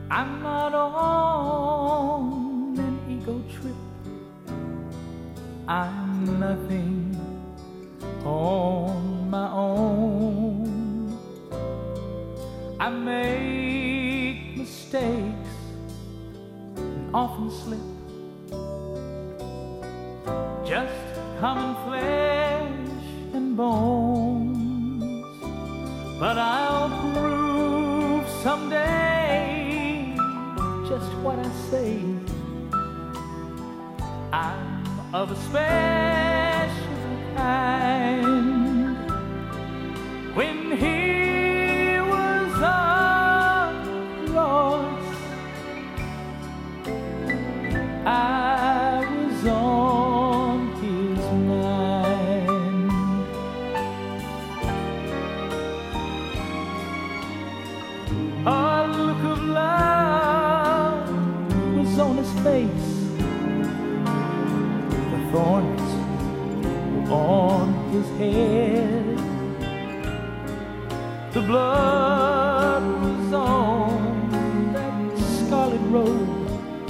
I'm not on an ego trip. I'm nothing on my own. I make mistakes and often slip. Just common flesh and bones. But I'll prove someday just what I say. I'm of a special kind. When he was lost, I was on his mind. A look of love was on his face. The thorns were on his head. The blood was on that scarlet robe,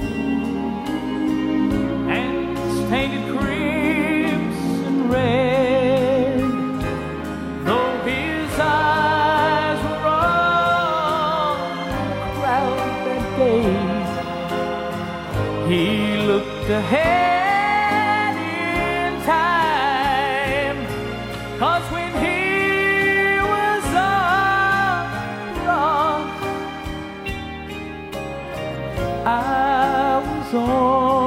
and tainted crimson red. Though his eyes were on the crowd that day, he looked ahead in time. 'Cause when he was lost, I was on